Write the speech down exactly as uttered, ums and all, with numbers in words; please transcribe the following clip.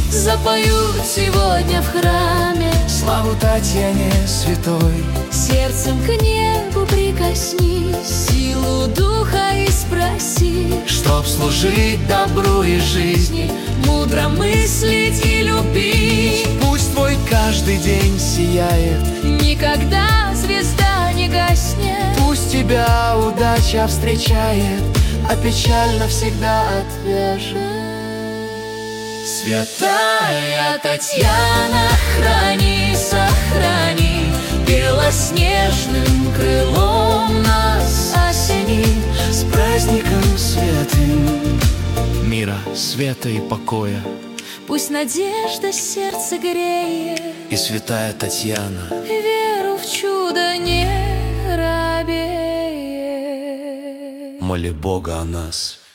запоют сегодня в храме славу Татьяне святой. Сердцем к небу прикоснись, силу духа и спроси, чтоб служить добру и жизни, мудро мыслить и любить. Пусть твой каждый день сияет, никогда звезда не гаснет. Пусть тебя удача встречает, а печаль навсегда отвяжет. Святая Татьяна, храни, сохрани, белоснежным крылом нас осени. С праздником святым, мира, света и покоя. Пусть надежда сердце греет, и святая Татьяна веру в чудо не робеет. Моли Бога о нас.